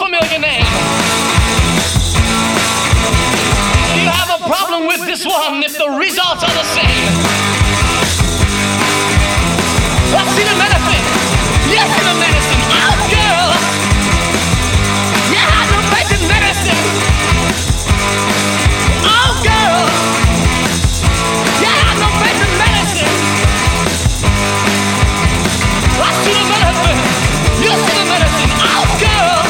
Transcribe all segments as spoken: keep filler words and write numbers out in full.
familiar name. Do you have a problem with this one if the results are the same? I see the medicine. Yes, see the medicine. Oh, girl. Yeah, the basic medicine. Oh, girl. Yeah, the basic medicine. I see the medicine. You see the medicine. Oh, girl.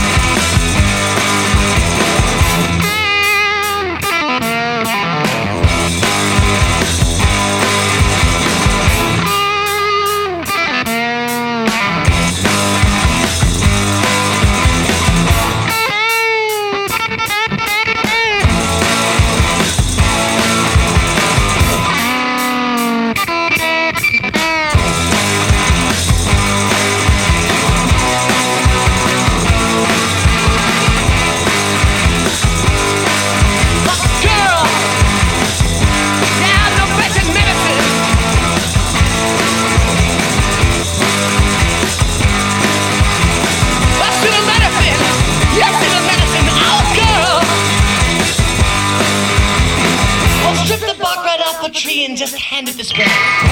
Tree and just hand it this way.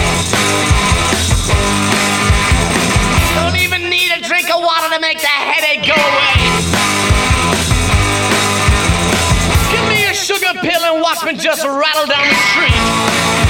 Don't even need a drink of water to make the headache go away. Give me a sugar pill and watch me just rattle down the street.